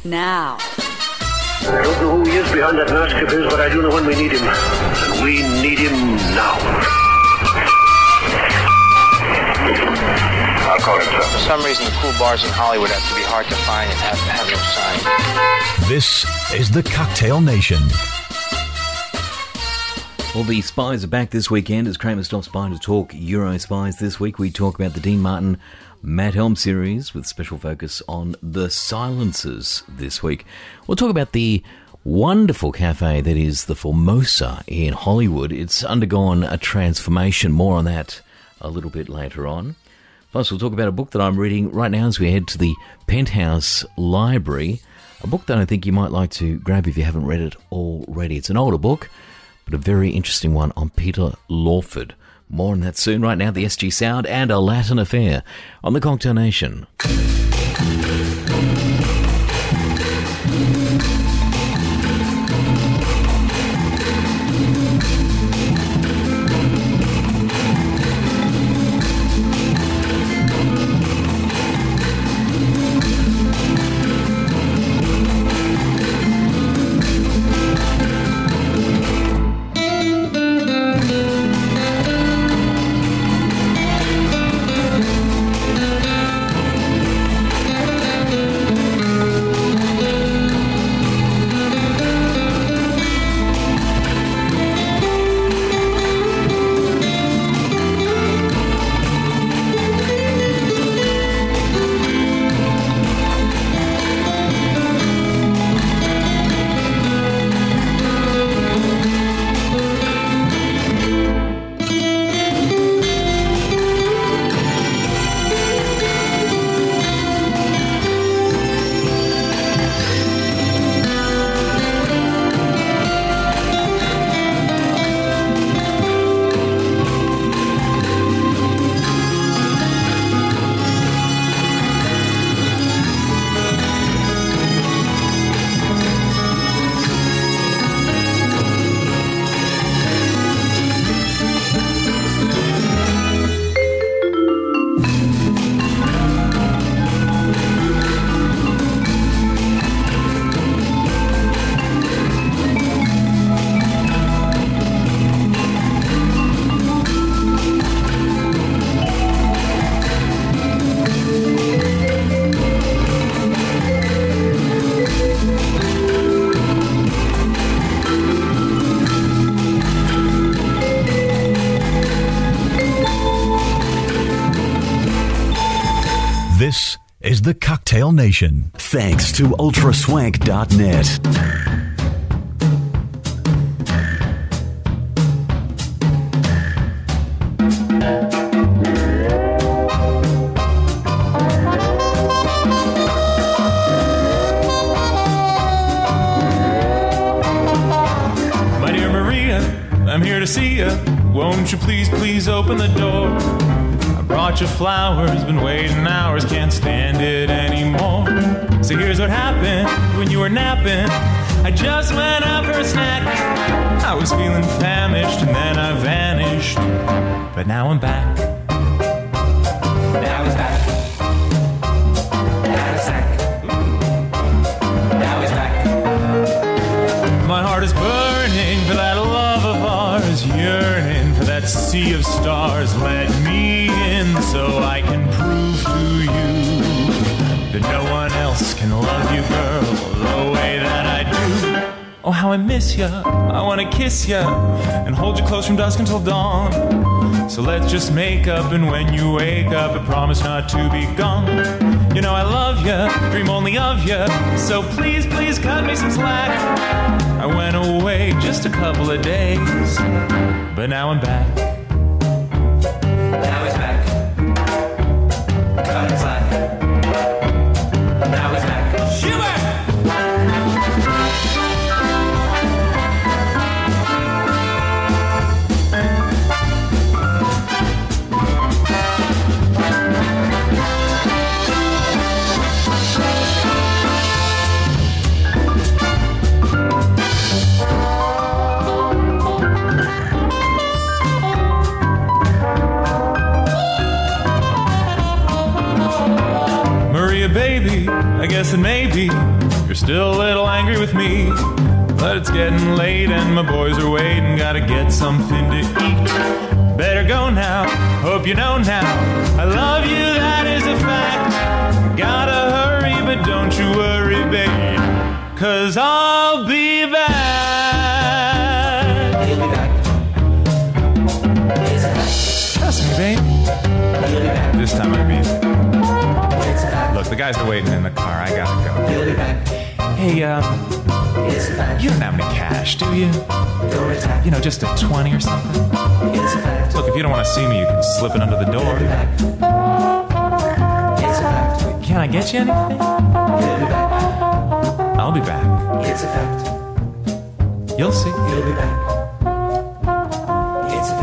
now. I don't know who he is behind that mask of his, but I do know when we need him. And we need him now. I'll call him, sir. For some reason, the cool bars in Hollywood have to be hard to find and have no sign. This is the Cocktail Nation. Well, the Spies are back this weekend as Kramer stops by to talk Euro Spies. This week we talk about the Dean Martin Matt Helm series with special focus on The Silencers this week. We'll talk about the wonderful cafe that is the Formosa in Hollywood. It's undergone a transformation. More on that a little bit later on. Plus, we'll talk about a book that I'm reading right now as we head to the Penthouse Library. A book that I think you might like to grab if you haven't read it already. It's an older book, but a very interesting one on Peter Lawford. More on that soon. Right now, the SG Sound and A Latin Affair on the Cocktail Nation. This is the Cocktail Nation. Thanks to ultraswank.net. My dear Maria, I'm here to see you. Won't you please open the door? I brought you flowers, been waiting hours, can't stand it anymore. So here's what happened when you were napping. I just went out for a snack. I was feeling famished and then I vanished. But now I'm back. Now he's back. Now he's back. Now he's back. My heart is burning for that love of ours, yearning for that sea of stars. Let me in so I can prove to you that no one else can love you, girl, the way that I do. Oh, how I miss ya, I wanna kiss ya and hold you close from dusk until dawn. So let's just make up, and when you wake up, I promise not to be gone. You know I love ya, dream only of ya, so please cut me some slack. I went away just a couple of days, but now I'm back. Now he's back. Cut it slack. Now he's back. Shiver! Baby, I guess it may be you're still a little angry with me. But it's getting late and my boys are waiting. Gotta get something to eat. Better go now, hope you know now. I love you, that is a fact. Gotta hurry, but don't you worry, babe, 'cause I'll be back. He'll be back. It's a fact. Trust me, babe. He'll be back. This time I mean. It's a fact. Look, the guys are waiting in the car. I gotta go. He'll be back. Hey, It's a fact. you don't have any cash, do you? Don't attack. You know, just a 20 or something? It's a fact. Look, if you don't want to see me, you can slip it under the He'll be door. back. It's a fact. Can I get you anything? He'll be back. I'll be back. It's a fact. You'll see. He'll be back. It's a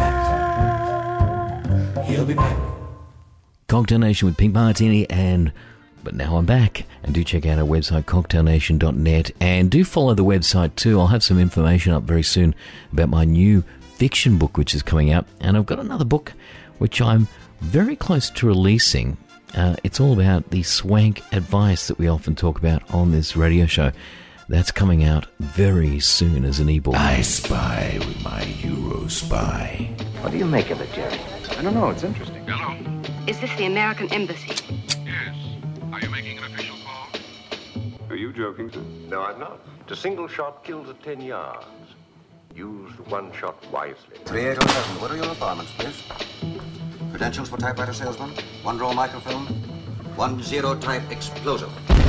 fact. He'll be back. Cocktail Nation with Pink Martini But now I'm back, and do check out our website, cocktailnation.net, and do follow the website too. I'll have some information up very soon about my new fiction book, which is coming out, and I've got another book which I'm very close to releasing. It's all about the swank advice that we often talk about on this radio show. That's coming out very soon as an ebook. I spy with my Euro spy. What do you make of it, Jerry? I don't know. It's interesting. Hello? Is this the American Embassy? Yes. Are you making an official call? Are you joking, sir? No, I'm not. A single shot kills at 10 yards. Use one shot wisely. 3807, what are your requirements, please? Credentials for typewriter salesman, one roll microfilm, 10 type explosive.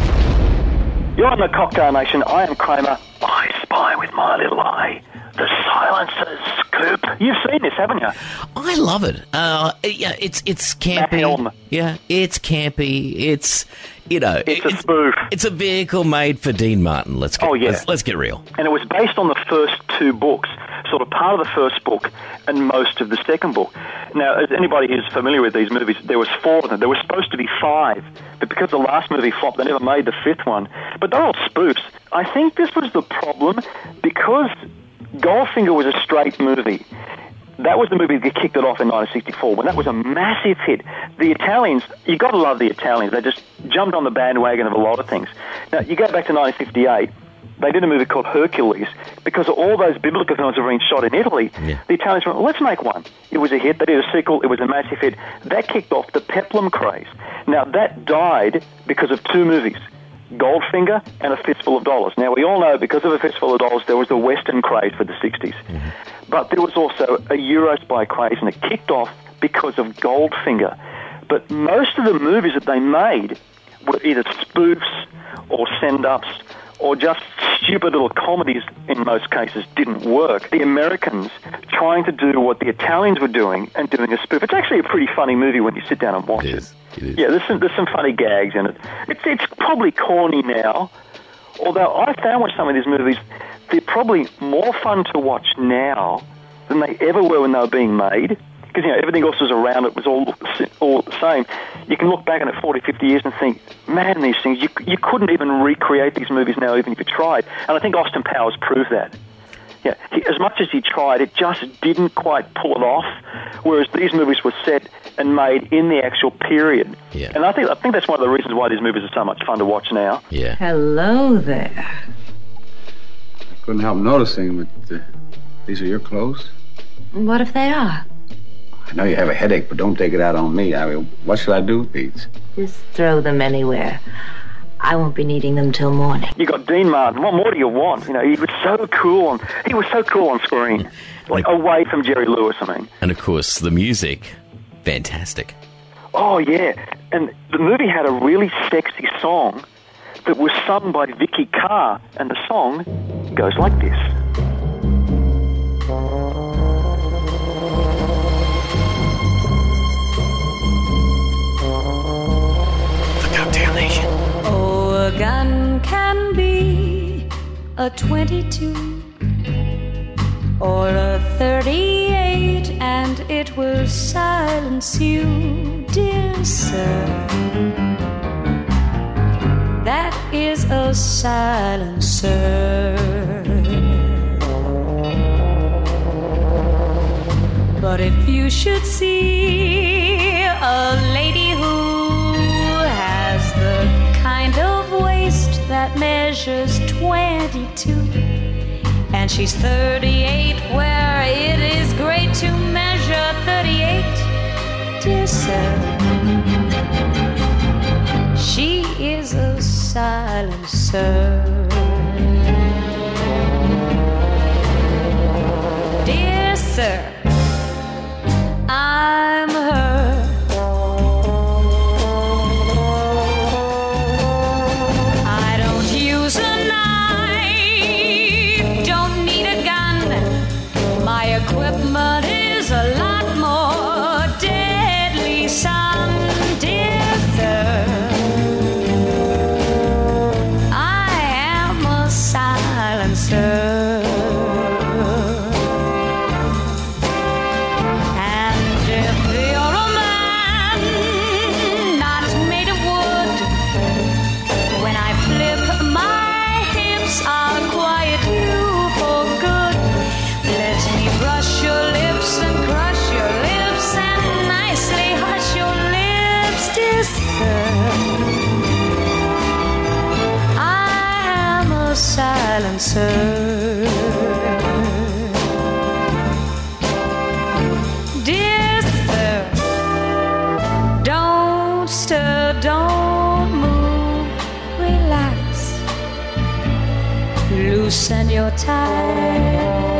You're on the Cocktail Nation. I am Kramer. I spy with my little eye. The Silencers, Coop. You've seen this, haven't you? I love it. Yeah, it's campy. Matt Helm. Yeah, it's campy. It's, you know, It's a spoof. It's a vehicle made for Dean Martin. Let's get real. And it was based on the first two books, sort of part of the first book and most of the second book. Now, as anybody who's familiar with these movies, there was 4 of them. There was supposed to be 5, but because the last movie flopped, they never made the 5th one. But they're all spoofs. I think this was the problem because Goldfinger was a straight movie. That was the movie that kicked it off in 1964, when that was a massive hit. The Italians, you got to love the Italians. They just jumped on the bandwagon of a lot of things. Now, you go back to 1958, they did a movie called Hercules. Because all those biblical films were being shot in Italy, the Italians went, well, let's make one. It was a hit. They did a sequel. It was a massive hit. That kicked off the Peplum craze. Now, that died because of 2 movies, Goldfinger and A Fistful of Dollars. Now, we all know because of A Fistful of Dollars, there was the Western craze for the 60s. Mm-hmm. But there was also a Euro spy craze, and it kicked off because of Goldfinger. But most of the movies that they made were either spoofs or send-ups or just stupid little comedies, in most cases, didn't work. The Americans trying to do what the Italians were doing and doing a spoof. It's actually a pretty funny movie when you sit down and watch it. It is. Yeah, there's some funny gags in it. It's probably corny now, although I found with some of these movies, they're probably more fun to watch now than they ever were when they were being made. Because, you know, everything else was around it was all the same. You can look back on it 40, 50 years and think, man, these things, you couldn't even recreate these movies now even if you tried. And I think Austin Powers proved that. Yeah, as much as he tried, it just didn't quite pull it off, whereas these movies were set and made in the actual period. Yeah. And I think that's one of the reasons why these movies are so much fun to watch now. Yeah. Hello there. I couldn't help noticing, but these are your clothes? What if they are? I know you have a headache, but don't take it out on me. I mean, what should I do with these? Just throw them anywhere. I won't be needing them till morning. You got Dean Martin. What more do you want? You know, he was so cool on screen, like away from Jerry Lewis. I mean, and of course the music, fantastic. Oh yeah, and the movie had a really sexy song that was sung by Vicky Carr, and the song goes like this. Oh, a gun can be a 22 or a 38, and it will silence you, dear sir. That is a silencer. But if you should see a lady who has the kind of waist that measures measures 22, and she's 38, where it is great to measure 38. Dear sir, she is a silencer. Dear sir, I'm her. I don't use a knife, don't need a gun. My equipment is a lot more deadly, son. Dear sir, I am a silencer. Silencer. Dear sir, don't stir, don't move, relax, loosen your tie,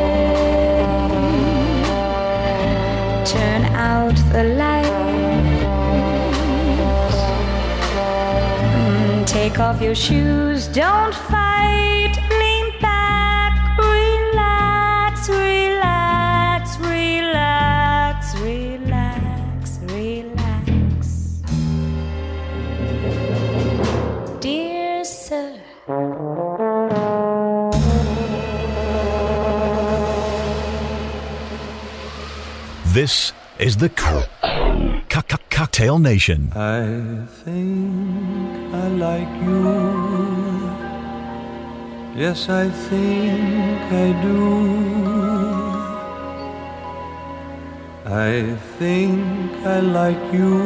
turn out the lights, take off your shoes, don't fight. Relax, relax, relax, relax. Dear sir, this is the Cocktail Nation. I think I like you. Yes, I think I do. I think I like you.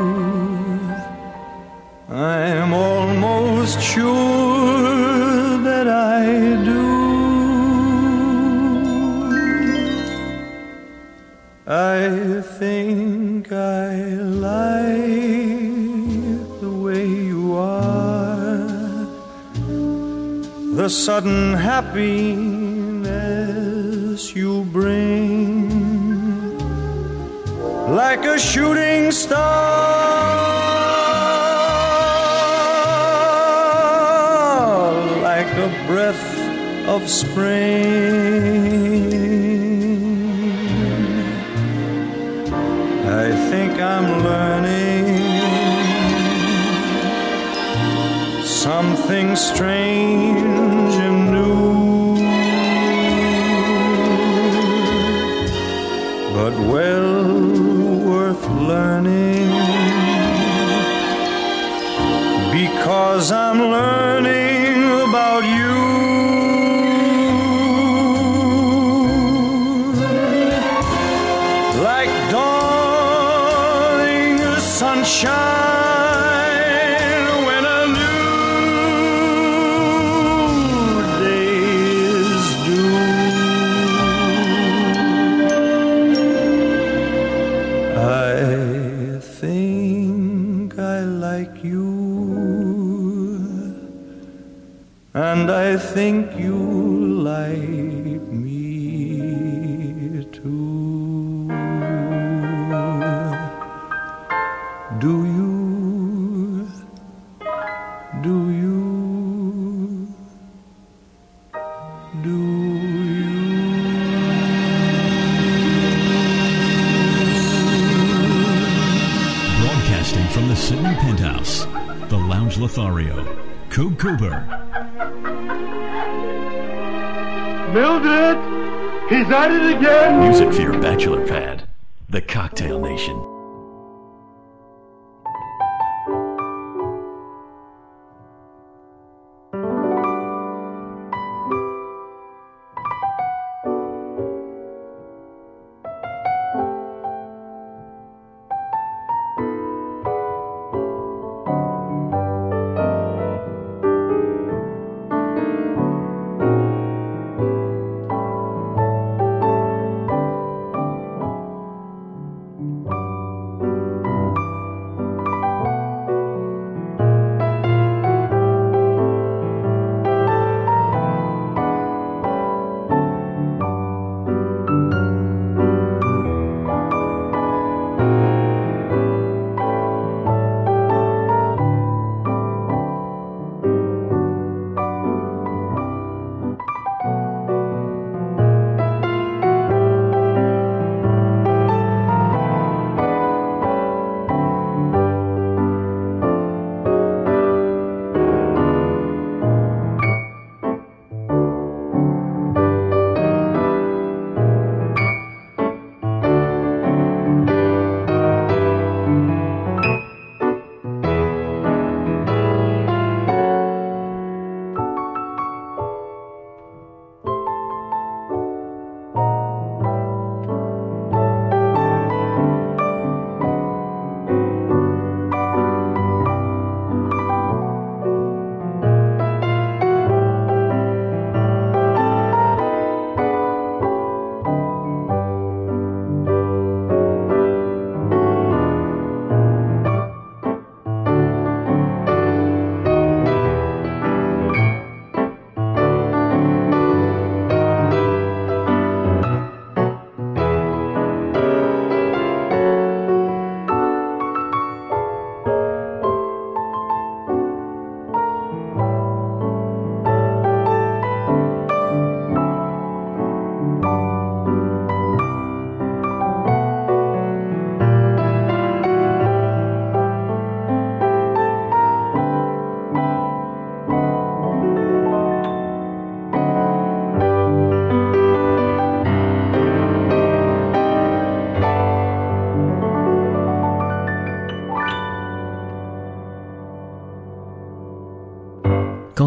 I'm almost sure that I do. I think I like the way you are, the sudden happiness you bring, like a shooting star, like a breath of spring. I think I'm learning something strange and new, but well worth learning, because I'm learning about you. Like dawning sunshine when a new day is due. I think I like you, and I think you like me too. Do you? Do you? Do you? Broadcasting from the Sydney Penthouse, the Lounge Lothario, Coop Cooper. Mildred! He's at it again! Music for your bachelor pad, the Cocktail Nation.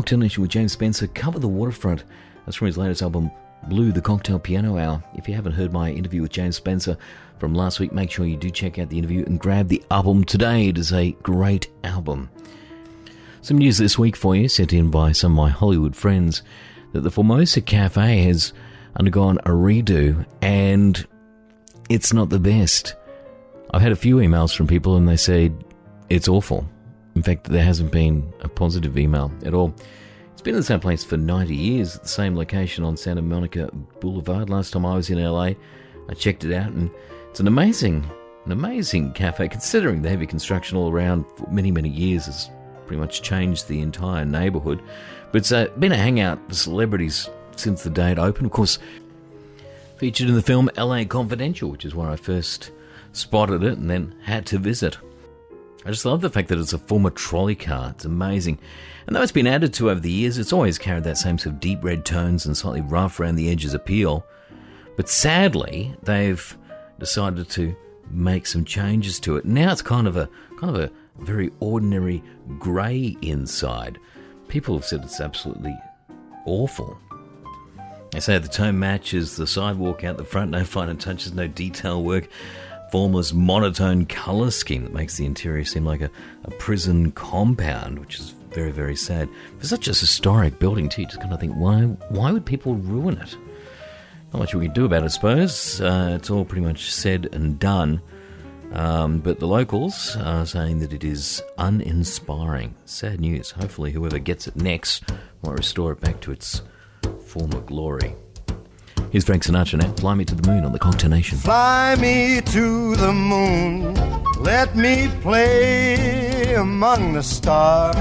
Cocktail Nation with James Spencer, Cover the Waterfront. That's from his latest album, Blue, the Cocktail Piano Hour. If you haven't heard my interview with James Spencer from last week, make sure you do check out the interview and grab the album today. It is a great album. Some news this week for you, sent in by some of my Hollywood friends, that the Formosa Cafe has undergone a redo, and it's not the best. I've had a few emails from people and they said it's awful. In fact, there hasn't been a positive email at all. It's been in the same place for 90 years, at the same location on Santa Monica Boulevard. Last time I was in LA, I checked it out, and it's an amazing cafe, considering the heavy construction all around for many, many years has pretty much changed the entire neighbourhood. But it's been a hangout for celebrities since the day it opened. Of course, featured in the film LA Confidential, which is where I first spotted it and then had to visit. I just love the fact that it's a former trolley car. It's amazing. And though it's been added to over the years, it's always carried that same sort of deep red tones and slightly rough around the edges appeal. But sadly, they've decided to make some changes to it. Now it's kind of a very ordinary grey inside. People have said it's absolutely awful. They say the tone matches the sidewalk out the front, no finer touches, no detail work, formless monotone colour scheme that makes the interior seem like a prison compound, which is very, very sad. For such a historic building too, you just kind of think, why would people ruin it? Not much we can do about it, I suppose. It's all pretty much said and done. But the locals are saying that it is uninspiring. Sad news. Hopefully whoever gets it next might restore it back to its former glory. Here's Frank Sinatra now. Fly Me to the Moon on the Cocktail Nation. Fly me to the moon, let me play among the stars,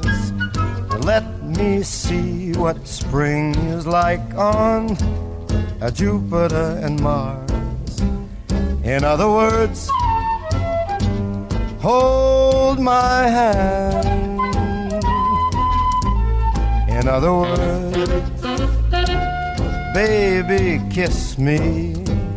let me see what spring is like on Jupiter and Mars. In other words, hold my hand. In other words, baby, kiss me.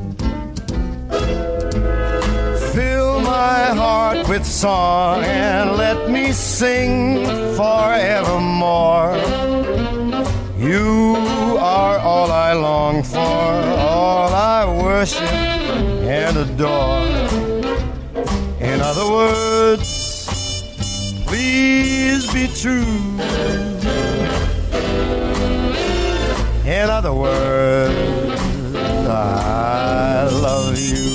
Fill my heart with song and let me sing forevermore. You are all I long for, all I worship and adore. In other words, please be true. In other words, I love you.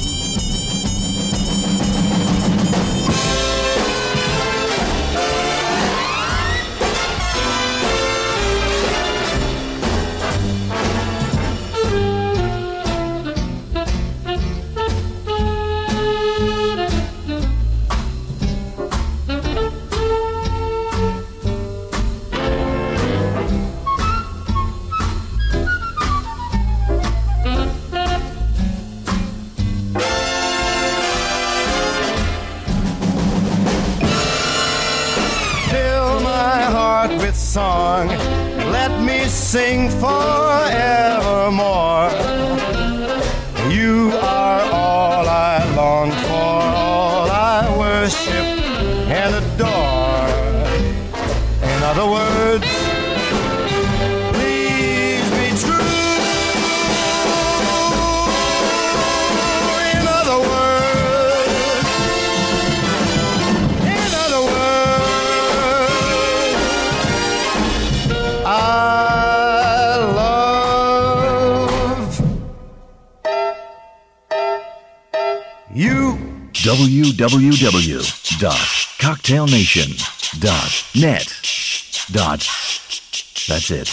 Song, let me sing forevermore. You are all I long for, all I worship and adore. In other words, please be true. In other words, I love you. www.cocktailnation.net. That's it.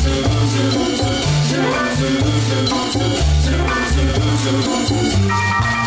Zoo.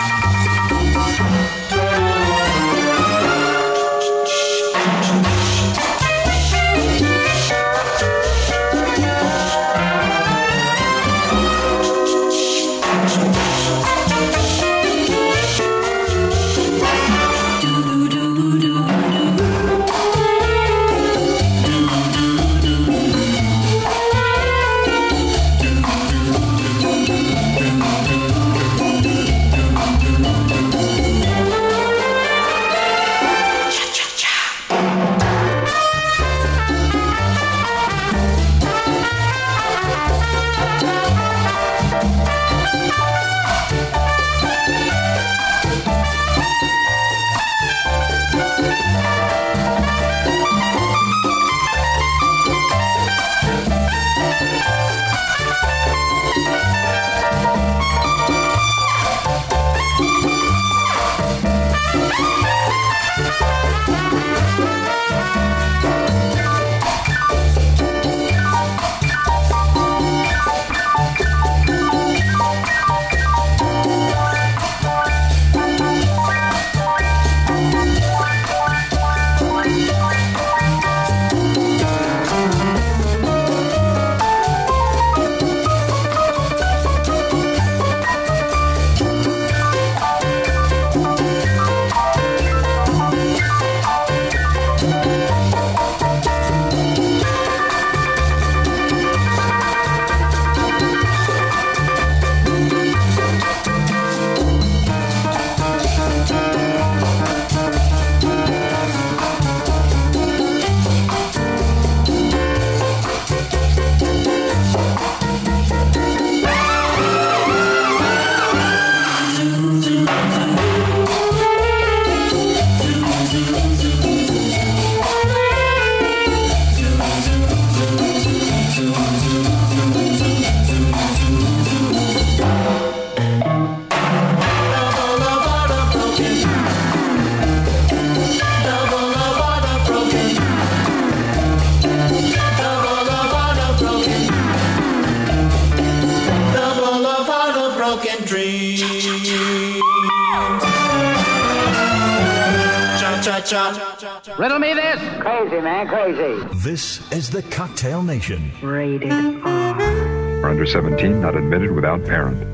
cha-cha. Riddle me this. Crazy, man, crazy. This is the Cocktail Nation. Rated R. For under 17, not admitted without parent.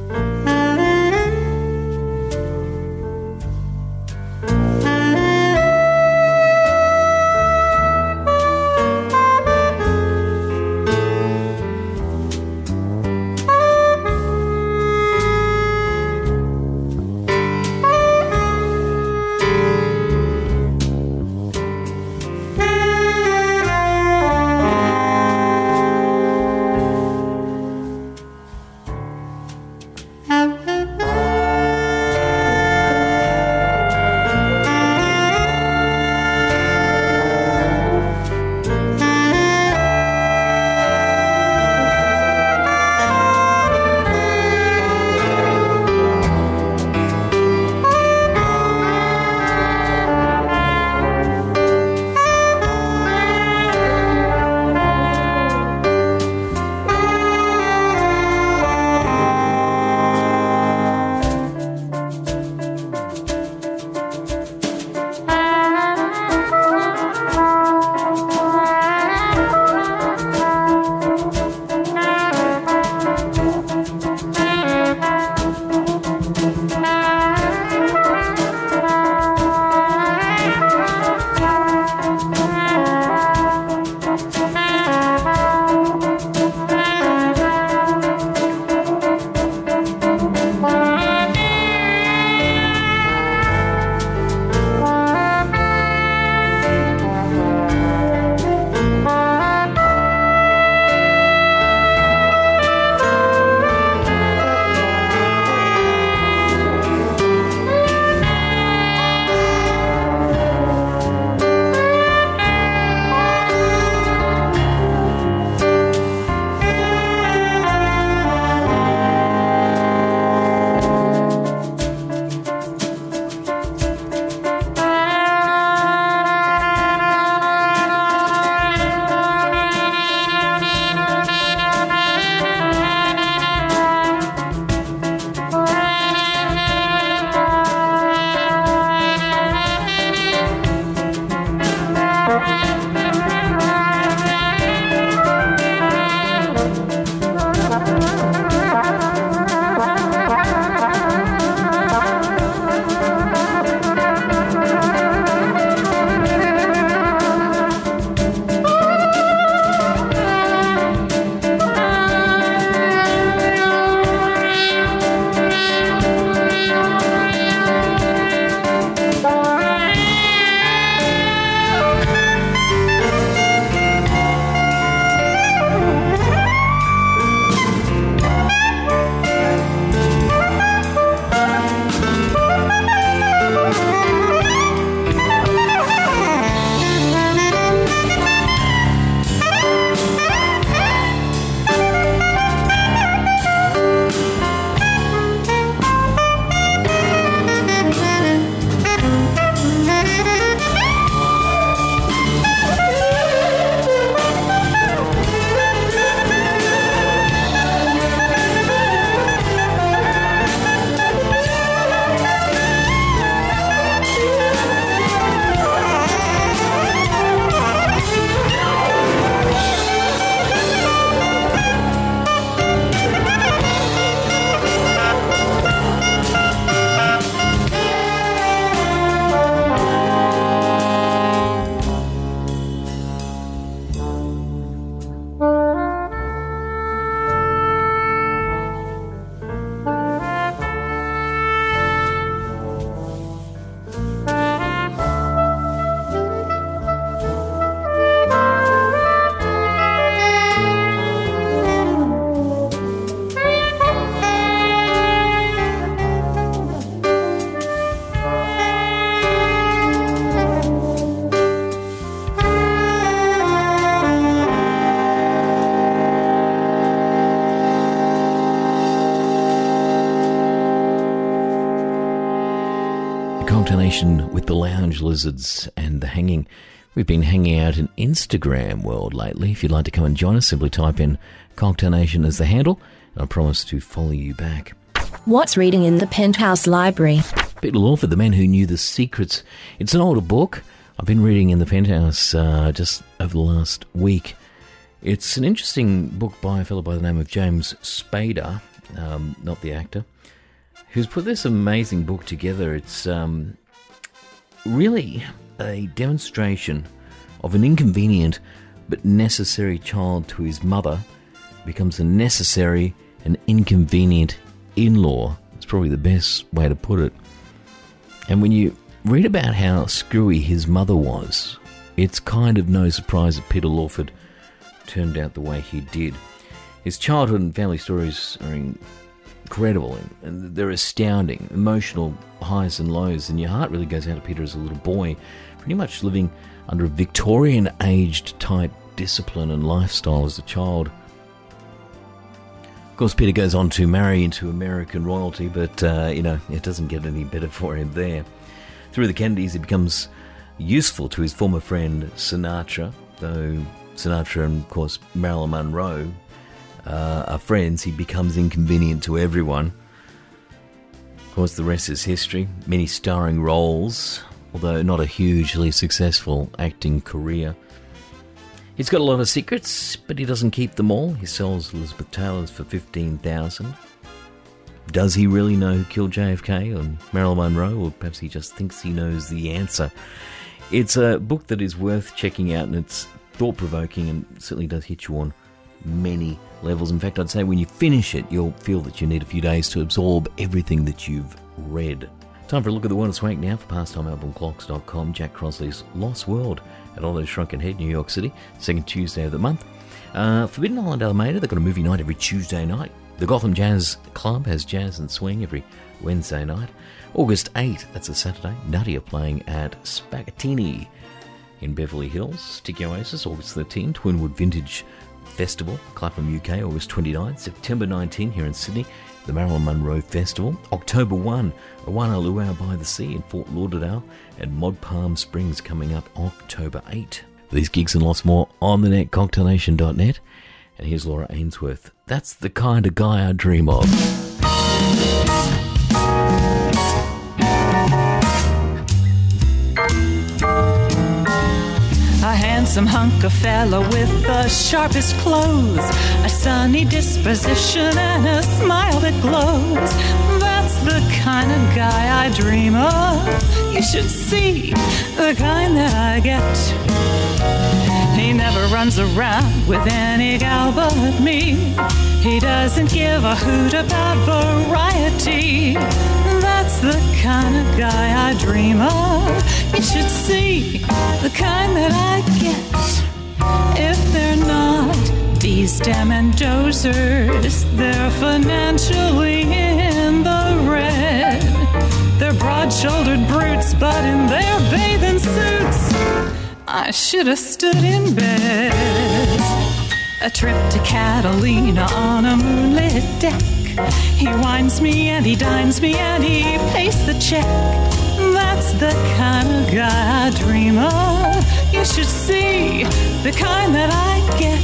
Cocktail Nation with the Lounge Lizards and the Hanging. We've been hanging out in Instagram world lately. If you'd like to come and join us, simply type in Cocktail Nation as the handle, and I promise to follow you back. What's reading in the Penthouse Library? Peter Lawford, The Man Who Knew the Secrets. It's an older book. I've been reading in the Penthouse just over the last week. It's an interesting book by a fellow by the name of James Spader, not the actor, who's put this amazing book together. It's really a demonstration of an inconvenient but necessary child to his mother becomes a necessary and inconvenient in-law. It's probably the best way to put it. And when you read about how screwy his mother was, it's kind of no surprise that Peter Lawford turned out the way he did. His childhood and family stories are incredible, and they're astounding, emotional highs and lows, and your heart really goes out to Peter as a little boy, pretty much living under a Victorian-aged type discipline and lifestyle as a child. Of course, Peter goes on to marry into American royalty, but, it doesn't get any better for him there. Through the Kennedys, he becomes useful to his former friend Sinatra, though Sinatra and, of course, Marilyn Monroe are friends. He becomes inconvenient to everyone. Of course, the rest is history. Many starring roles, although not a hugely successful acting career. He's got a lot of secrets, but he doesn't keep them all. He sells Elizabeth Taylor's for $15,000. Does he really know who killed JFK and Marilyn Monroe, or perhaps he just thinks he knows the answer? It's a book that is worth checking out, and it's thought-provoking and certainly does hit you on many levels. In fact, I'd say when you finish it, you'll feel that you need a few days to absorb everything that you've read. Time for a look at the world of swank now for PastimeAlbumClocks.com. Jack Crossley's Lost World at Otto's Shrunken Head, New York City, second Tuesday of the month. Forbidden Island Alameda, they've got a movie night every Tuesday night. The Gotham Jazz Club has jazz and swing every Wednesday night. August 8th, that's a Saturday, Nutty are playing at Spaghettini in Beverly Hills. Tiki Oasis, August 13th, Twinwood Vintage Festival, Clapham, UK, August 29th. September 19th here in Sydney, the Marilyn Monroe Festival. October 1, Awana Luau by the Sea in Fort Lauderdale, and Mod Palm Springs coming up October 8. These gigs and lots more on the net, cocktailnation.net. And here's Laura Ainsworth. That's the kind of guy I dream of. A handsome hunk of fella with the sharpest clothes, a sunny disposition and a smile that glows. That's the kind of guy I dream of. You should see the kind that I get. He never runs around with any gal but me. He doesn't give a hoot about variety. That's the kind of guy I dream of. You should see the kind that I get. If they're not D's, Dem, and Dozers, they're financially in the red. They're broad-shouldered brutes, but in their bathing suits, I should have stood in bed. A trip to Catalina on a moonlit deck. He wines me and he dines me and he pays the check. That's the kind of guy I dream of. You should see the kind that I get.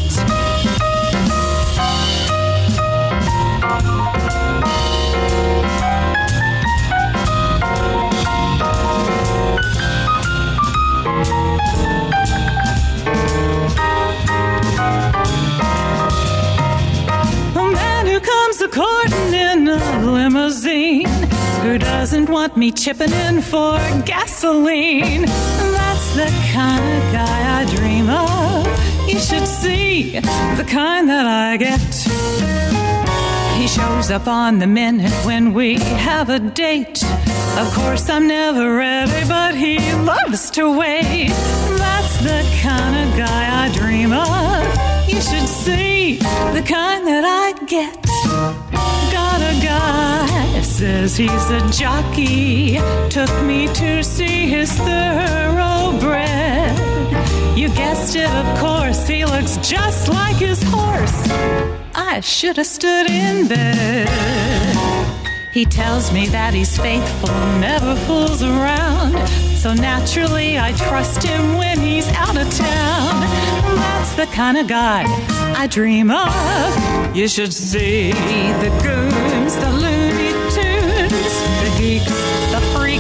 Courting in a limousine, who doesn't want me chipping in for gasoline. That's the kind of guy I dream of. You should see the kind that I get. He shows up on the minute when we have a date. Of course I'm never ready, but he loves to wait. That's the kind of guy I dream of. You should see the kind that I get. Got a guy, says he's a jockey, took me to see his thoroughbred. You guessed it, of course, he looks just like his horse. I should have stood in bed. He tells me that he's faithful, never fools around. So naturally I trust him when he's out of town. That's the kind of guy I dream of. You should see the goons, the Looney Tunes, the geeks, the freaks,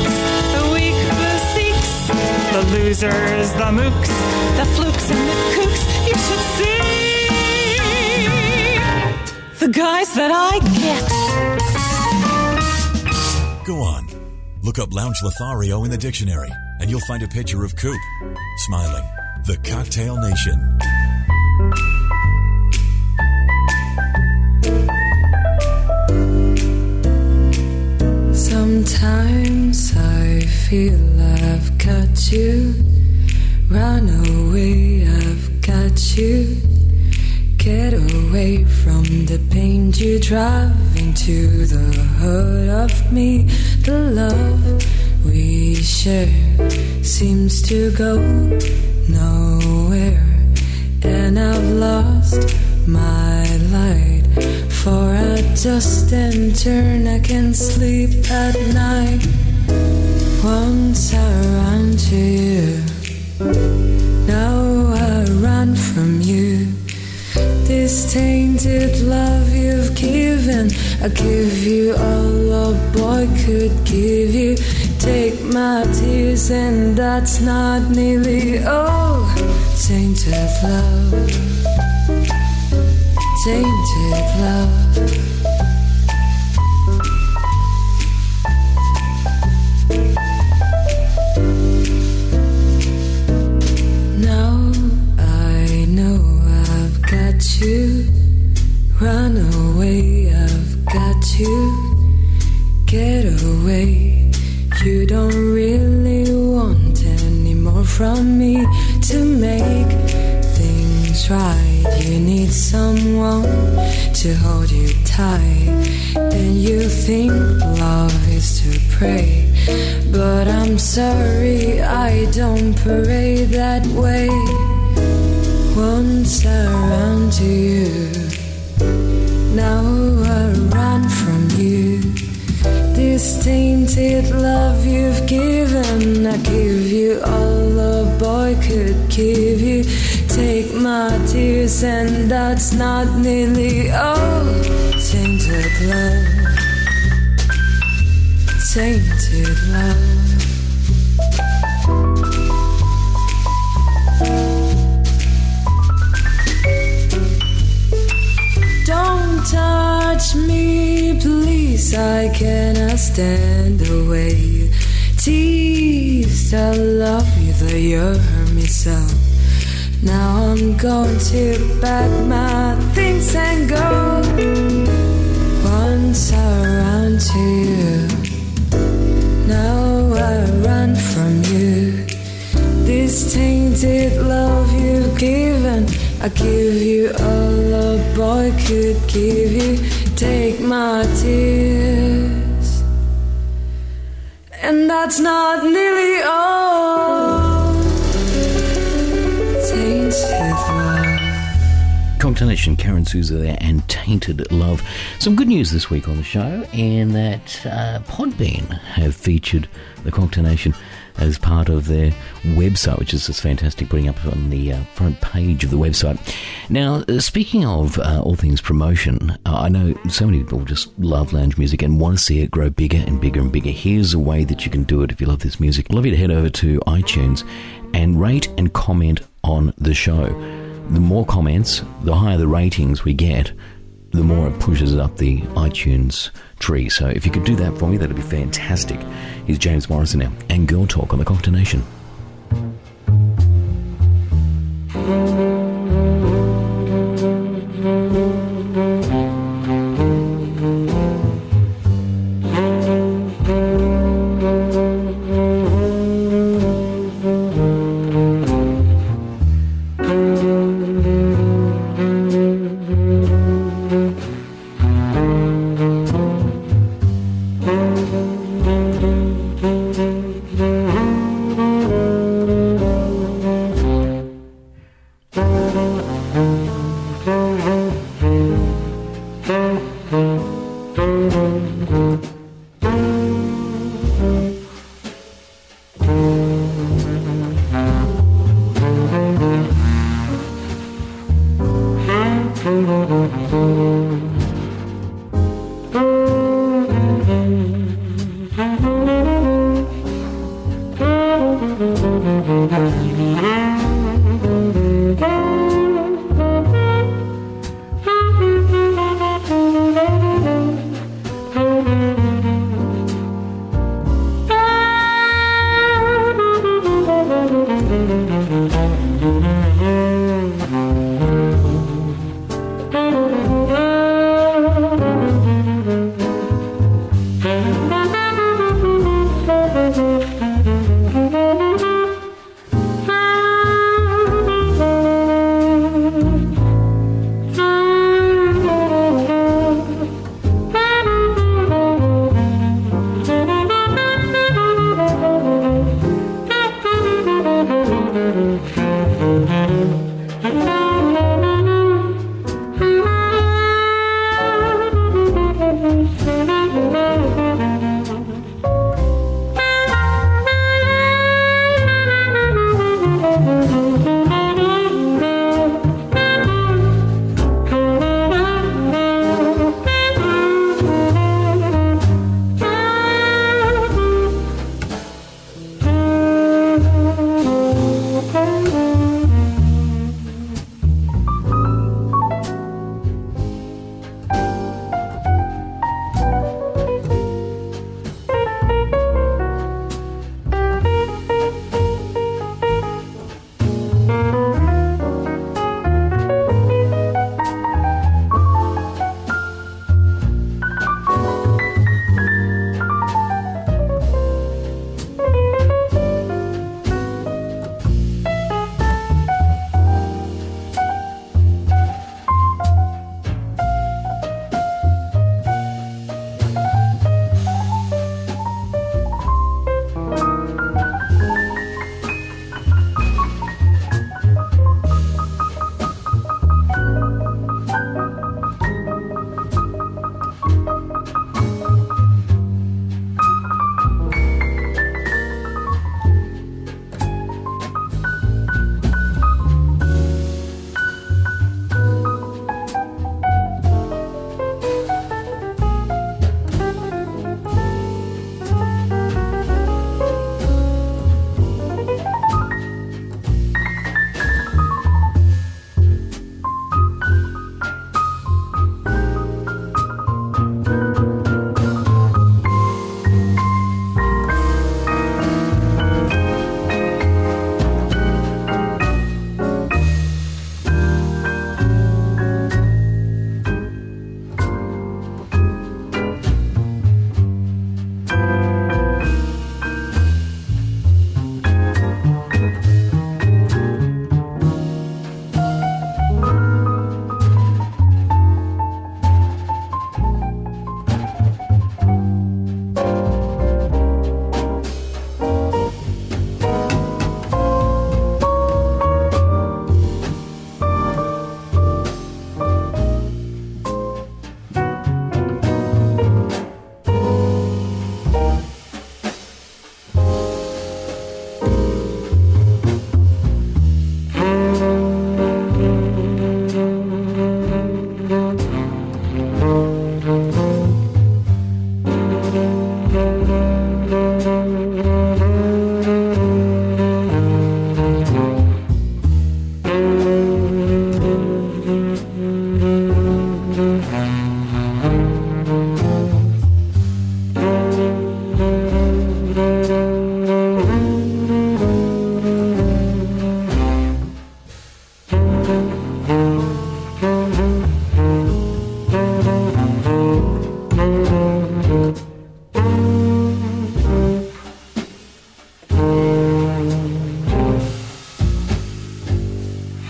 losers, the mooks, the flukes, and the kooks. You should see the guys that I get. Go on. Look up Lounge Lothario in the dictionary, and you'll find a picture of Coop, smiling. The Cocktail Nation. Sometimes I feel I've got you. Run away, I've got you. Get away from the pain you drive into the hurt of me. The love we share seems to go nowhere, and I've lost my light. For a dust and turn, I can't sleep at night. Once I ran to you, now I run from you. This tainted love you've given, I give you all a boy could give you. Take my tears and that's not nearly all. Tainted love, tainted love. Now I know I've got you. Run away, I've got you. Get away. You don't really want any more from me. To make things right, you need someone to hold you tight. And you think love is to pray, but I'm sorry, I don't parade that way. Once I ran to you, now I run from you. This tainted love you've given, I give you all a boy could give you. Take my tears and that's not nearly all. Tainted love, tainted love. Don't touch me, please, I cannot stand the way you tease. I love you, though you hurt me so. Now I'm going to pack my things and go. Once I ran to you, now I run from you. This tainted love you've given, I give you all a boy could give you. Take my tears, and that's not nearly all. Tainted love. Cocktail Nation, Karen Souza there, and Tainted Love. Some good news this week on the show, and that Podbean have featured the Cocktail Nation as part of their website, which is just fantastic, putting up on the front page of the website. Now, speaking of all things promotion, I know so many people just love lounge music and want to see it grow bigger and bigger and bigger. Here's a way that you can do it if you love this music. I'd love you to head over to iTunes and rate and comment on the show. The more comments, the higher the ratings we get, the more it pushes up the iTunes tree. So if you could do that for me, that'd be fantastic. Here's James Morrison now, and Girl Talk on the Cocktail Nation.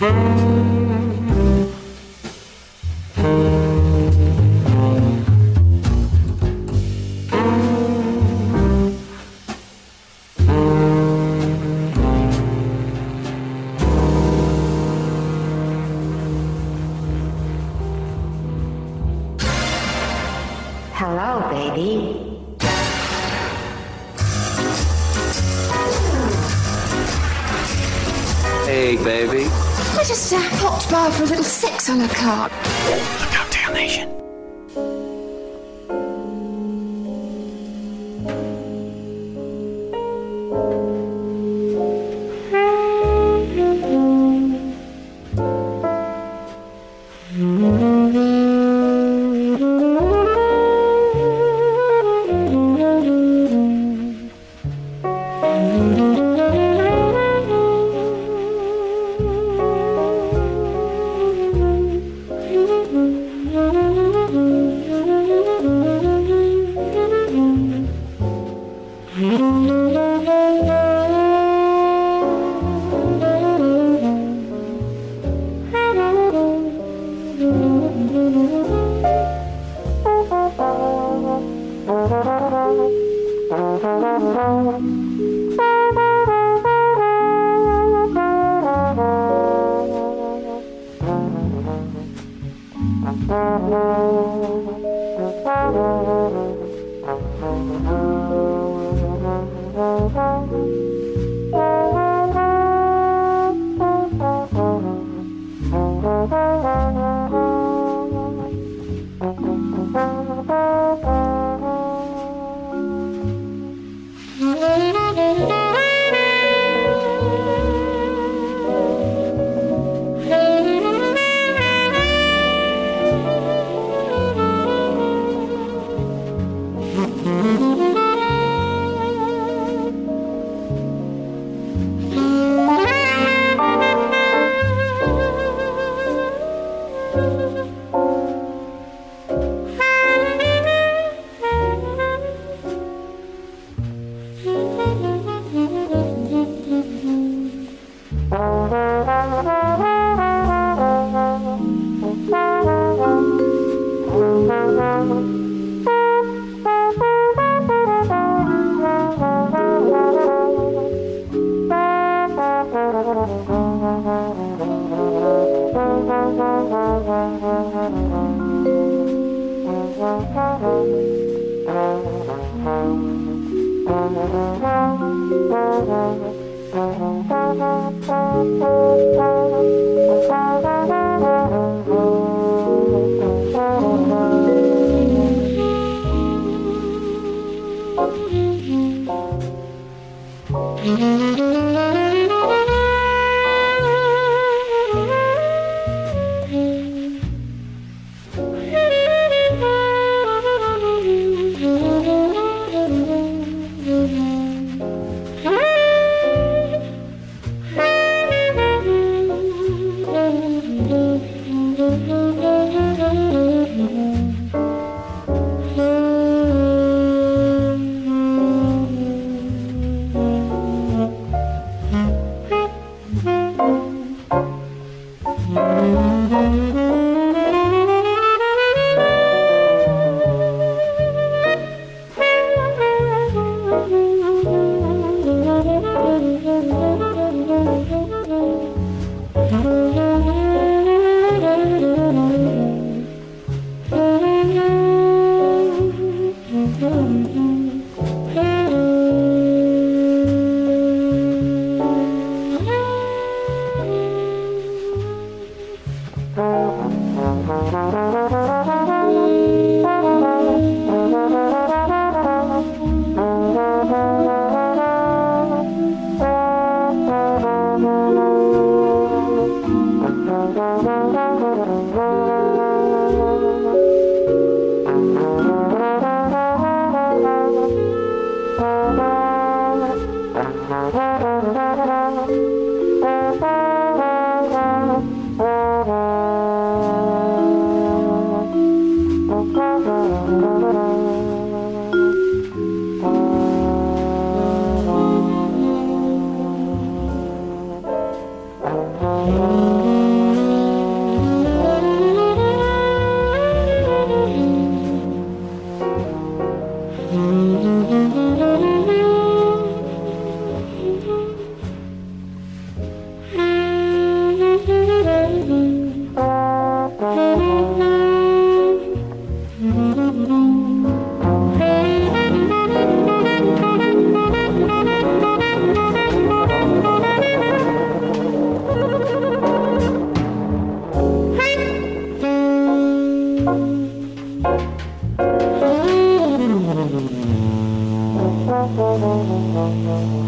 Hello, baby. Hey, baby. I just popped by for a little sex on a cart. The Cocktail Nation.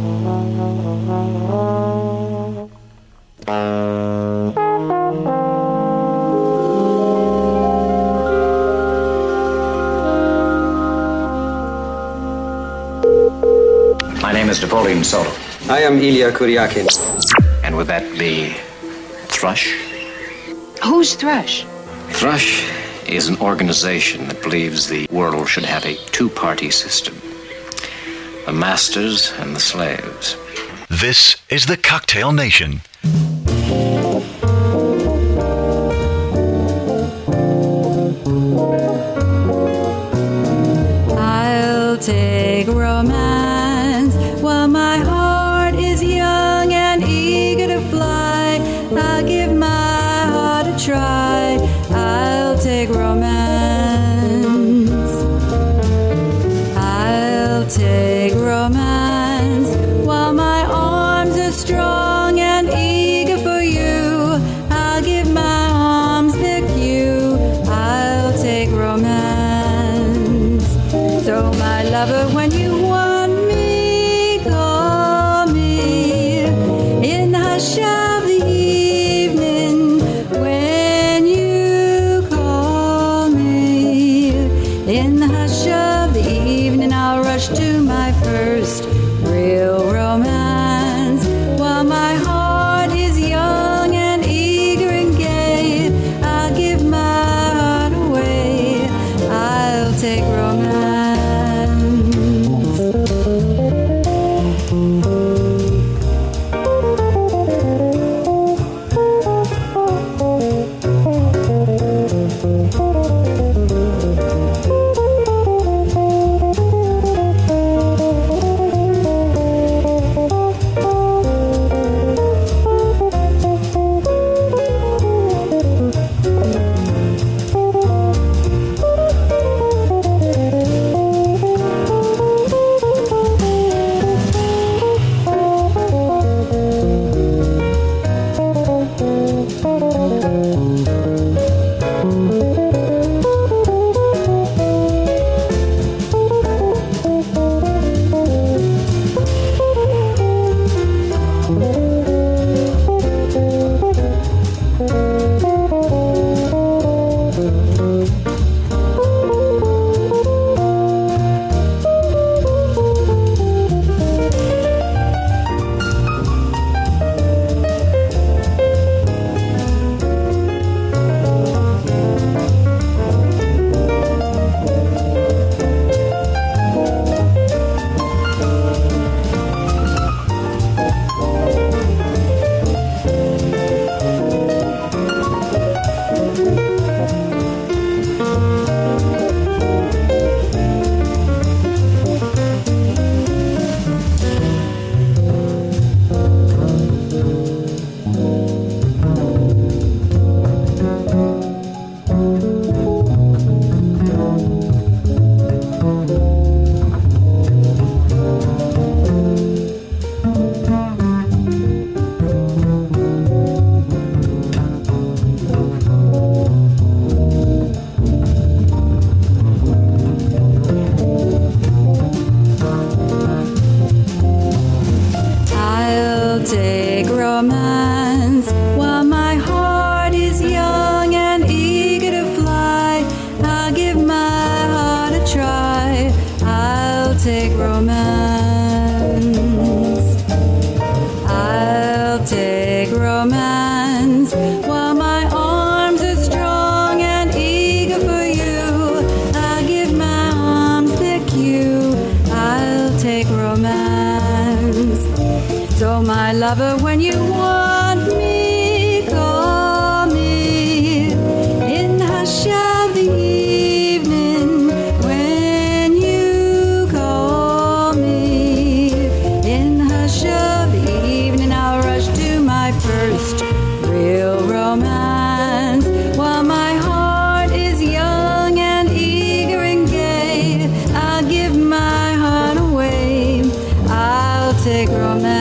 My name is Napoleon Solo. I am Ilya Kuryakin. And would that be Thrush? Who's Thrush? Thrush is an organization that believes the world should have a two-party system. The masters and the slaves. This is the Cocktail Nation. I'll take romance while my heart is young and eager to fly. I'll give my heart a try. I'll take romance. I'll take romance while my arms are strong and eager for you. I'll give my arms their cue. I'll take romance. So my lover, when you want me, call me in the hush of the evening. When you call me in the hush of the evening, I'll rush to my first real romance while my heart is young and eager and gay. I'll give my heart away. I'll take romance. I'll take romance while my heart is young and eager to fly. I'll give my heart a try. I'll take romance. I'll take romance while my arms are strong and eager for you. I'll give my arms their cue. I'll take romance. So my lover, when you want me, call me in the hush of the evening. When you call me in the hush of the evening, I'll rush to my first real romance while my heart is young and eager and gay. I'll give my heart away. I'll take romance.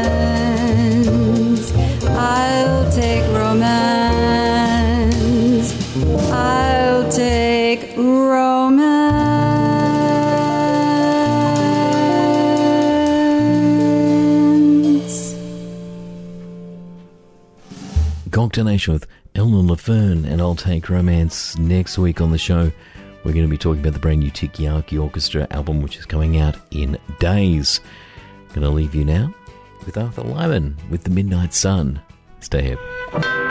I'll take romance. I'll take romance. Cocktail Nation with Eleanor Laferne, and I'll Take Romance. Next week on the show, we're going to be talking about the brand new Tiki-Yaki Orchestra album, which is coming out in days. Going to leave you now with Arthur Lyman with The Midnight Sun. Stay here.